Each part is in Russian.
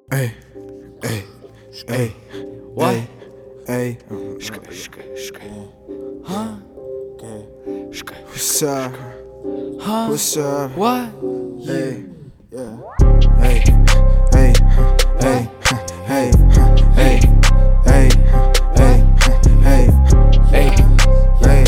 Эй, эй, эй, эй, эй. What's up? What's up? What? Эй, эй, эй, эй, эй, эй, эй, эй, эй, Эй, эй,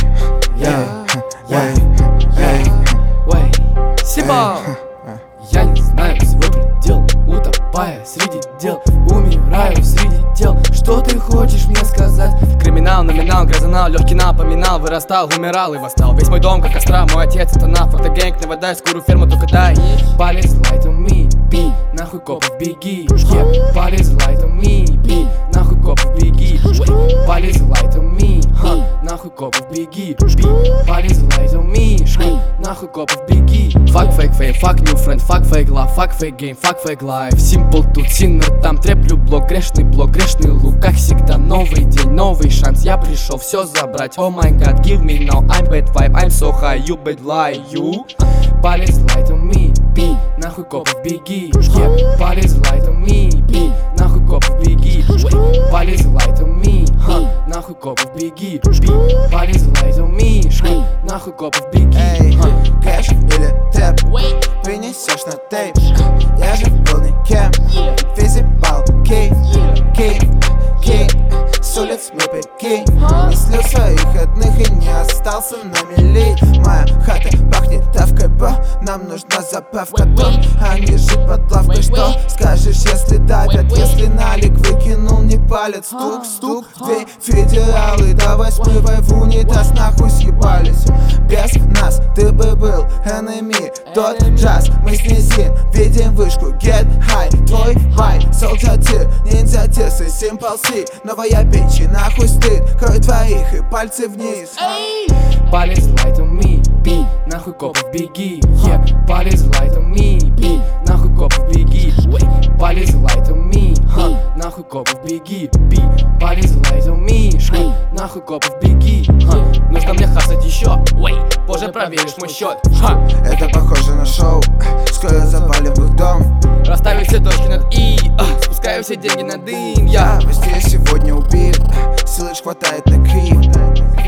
эй, wey, Сибал. Я не знаю свой предел, утопая среди дел, умираю среди тел. Что ты хочешь мне сказать? Криминал, номинал, грязанал, легкий напоминал, вырастал, умирал и восстал. Весь мой дом как костра, мой отец это наф, фотогэнг, не водай, скорую ферму только дай. Палец light on me, би, нахуй копов беги. Палец light on me, би, нахуй копов беги. Палец light on me, нахуй копов беги. Палец light on me, нахуй копов беги. Fuck fake fame, fuck new friend, fuck fake love, fuck fake game, fuck fake life. Simple тут, синер там, треплю блок, грешный лук. Как всегда, новый день, новый шанс. Я пришел все забрать. Oh my god, give me now, I'm bad vibe, I'm so high, you bad lie, you. Палец light on me, би, нахуй копов беги. Палец light on me, би, нахуй копов беги. Палец light on me, нахуй копов беги. Палец light on me, нахуй копов беги. эй. Кэш или тэп, принесешь на тейп. Я же был никем, физибал, кей, с улиц мы прикинь. Не слил своих родных и не остался на мели. Моя хата пахнет ФКБ, нам нужна заправка дом, а не жить под лавкой. Что скажешь, если давят, если налик выкинул не палец? Стук, дверь, федералы до 8 в унитаз нахуй съебались. Без нас ты бы был enemy, тот джаз мы снизим, видим вышку, get high. Твой бай, soldier tear, ниндзя тирсы, simple C. Новая печь и нахуй стыд, кровь твоих и пальцы вниз. Палец light on me, би, нахуй копов беги. Палец light on me, би, нахуй копов беги. Палец light on me, нахуй копов беги. Палец light on me, нахуй копов беги. Нужно мне хасать еще, позже проверишь мой счет. Это похоже на шоу, скоро запалим в их дом. Расставим все точки над «и», спускаю все деньги на дым. Я везде сегодня убит, сил лишь хватает на крик.